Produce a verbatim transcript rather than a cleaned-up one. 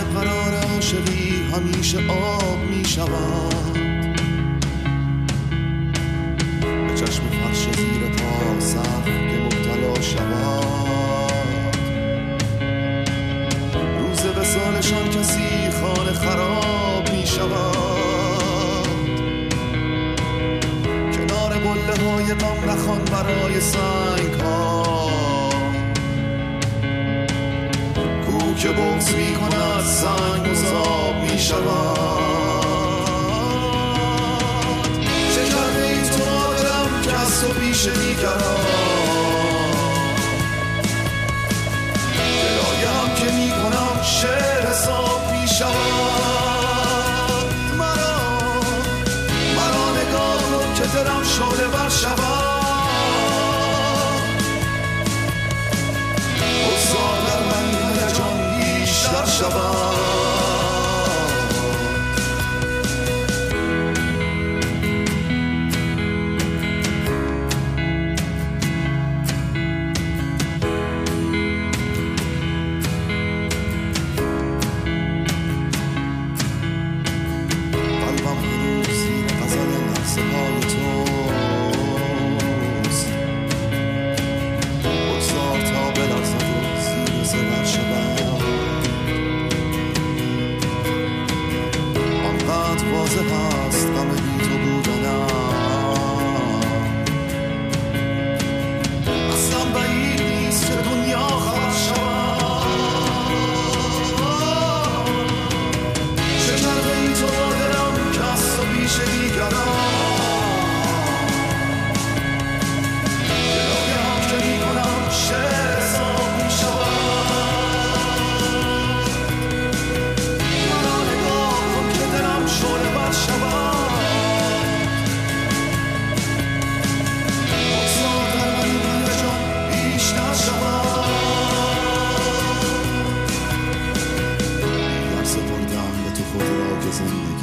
قرار عاشقی همیشه آب می شود، به چشم فرش زیر پا سقف که مبتلا شود. روز وصالشان کسی خانه خراب می شود، کنار بله های غم نخوان برای سنگ ها که بغض می کند سنگ مذاب می شود. چه کرده ای تو دلم که از تو پیش دیگران، گرایم که می کنم شعر حساب می شود. مرا مرا نگاه کن که دلم شعله ور شود، بگذار در من هیجان بیشتر شود. قلبم هنوز زیر غزل لحظه های توست، بگذار تا بلرزد و زیر زبر شود. آنقدر واضح است غم بی تو بودنم، اصلا بعید نیست که دنیا خبر شود. چه کرده ای تو با دلم که از تو پیش دیگران، گرایم که می کنم شعر حساب می شود. مرا نگاه کن که دلم شعله ور شود، بگذار در من این هیجان بیشتر شود. دیگر سپردم به تو خود را که زندگی